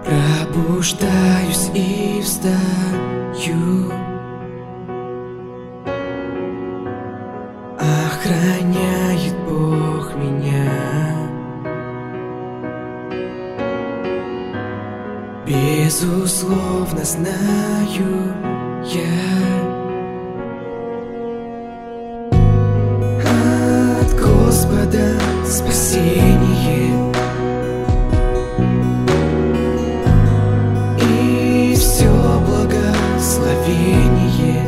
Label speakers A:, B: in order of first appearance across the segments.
A: Пробуждаюсь и встаю, охраняет Бог меня. Безусловно знаю я, от Господа спасение, и все благословение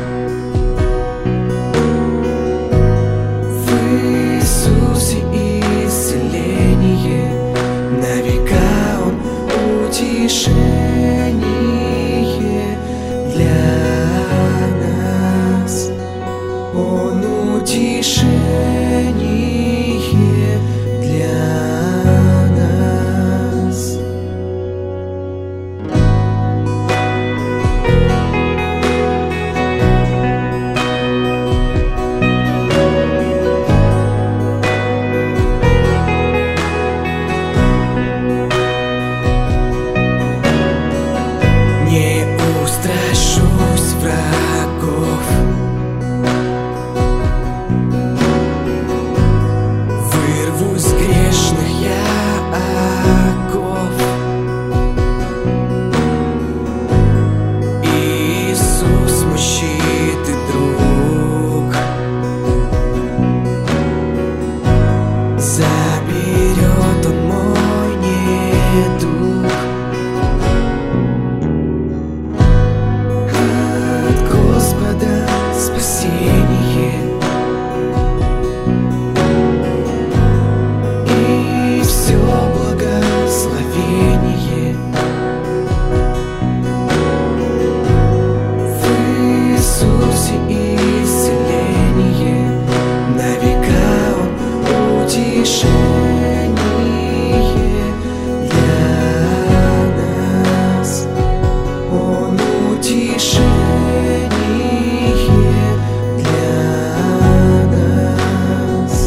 A: в Иисусе исцеление, на века Он утешение для нас. Он утешение для нас. Не устрашусь врагов, вырвусь с грешных я оков. Иисус мой щит и друг, заберет Он мой недуг. От Господа спасение, и все благословение в Иисусе исцеление, на века Он утешение для нас. Он утешение для нас.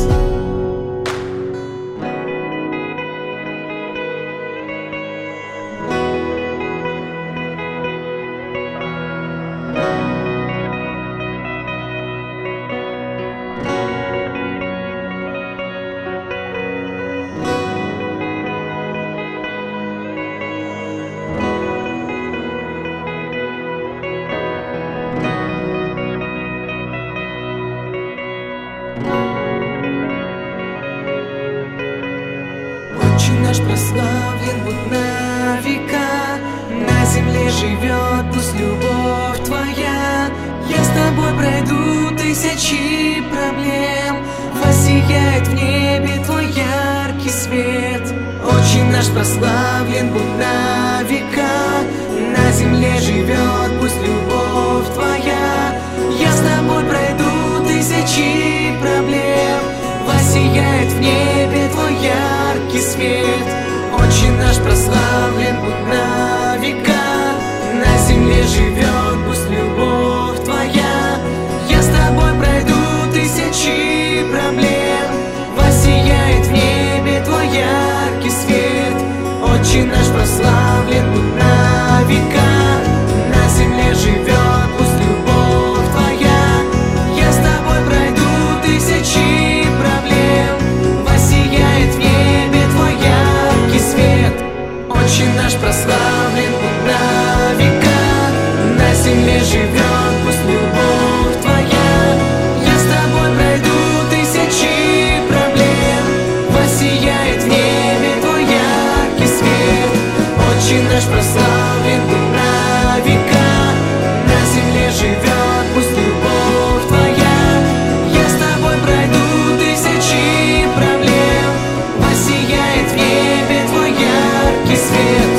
A: Отче наш прославлен будь на века, на земле живет пусть любовь Твоя. Я с Тобой пройду тысячи проблем, воссияет в небе Твой яркий свет. Отче наш прославлен будь на века, на земле живет пусть любовь Твоя. Я с Тобой пройду тысячи проблем, воссияет в небе Твой яркий свет. Отче наш прославлен будь на века, на земле живет пусть любовь Твоя. Я с Тобой пройду тысячи проблем, воссияет в небе Твой яркий свет. Отче наш прославлен будь на века, на земле живет пусть любовь Твоя. Я с Тобой пройду тысячи проблем, воссияет в небе Твой яркий свет. Отче наш прославлен будь на века, на земле живет пусть любовь Твоя. Я с Тобой пройду тысячи проблем, воссияет в небе Твой яркий свет. Отче наш прославлен будь на века, на земле живет пусть любовь Твоя. Я с Тобой пройду тысячи проблем, воссияет в небе Твой яркий свет.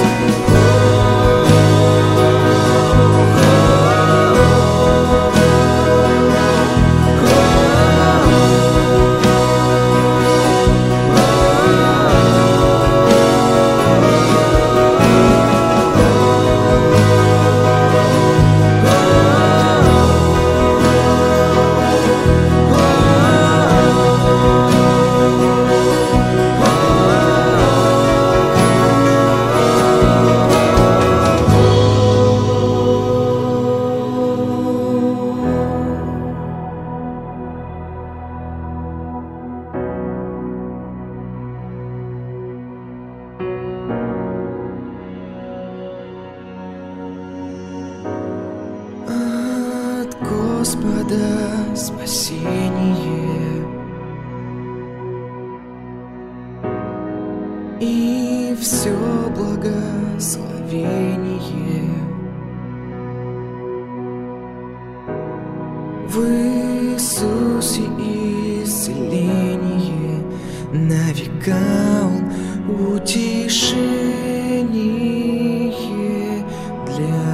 A: Господа спасение, и все благословение в Иисусе исцеление, на века Он утешение для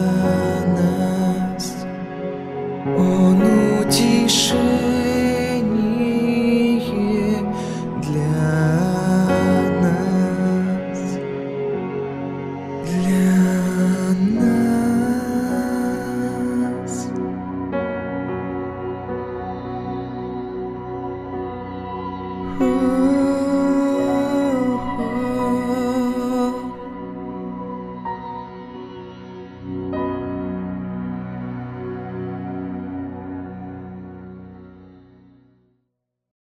A: нас. Он утешение для нас, для нас. Oh